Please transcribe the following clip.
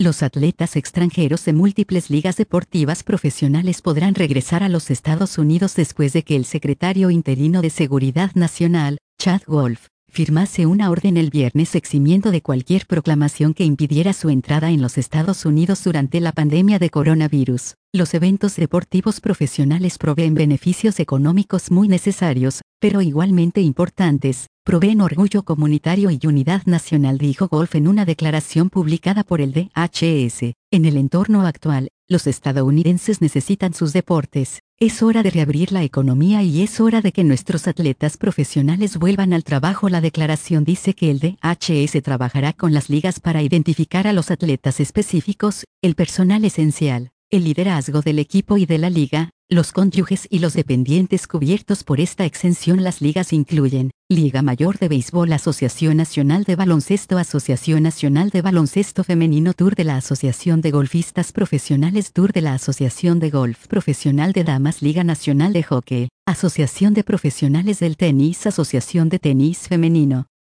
Los atletas extranjeros de múltiples ligas deportivas profesionales podrán regresar a los Estados Unidos después de que el secretario interino de Seguridad Nacional, Chad Wolf, firmase una orden el viernes eximiendo de cualquier proclamación que impidiera su entrada en los Estados Unidos durante la pandemia de coronavirus. Los eventos deportivos profesionales proveen beneficios económicos muy necesarios, pero igualmente importantes, proveen orgullo comunitario y unidad nacional, dijo Wolf en una declaración publicada por el DHS. En el entorno actual, los estadounidenses necesitan sus deportes. Es hora de reabrir la economía y es hora de que nuestros atletas profesionales vuelvan al trabajo. La declaración dice que el DHS trabajará con las ligas para identificar a los atletas específicos, el personal esencial, el liderazgo del equipo y de la liga, los cónyuges y los dependientes cubiertos por esta exención. Las ligas incluyen Liga Mayor de Béisbol, Asociación Nacional de Baloncesto, Asociación Nacional de Baloncesto Femenino, Tour de la Asociación de Golfistas Profesionales, Tour de la Asociación de Golf Profesional de Damas, Liga Nacional de Hockey, Asociación de Profesionales del Tenis, Asociación de Tenis Femenino.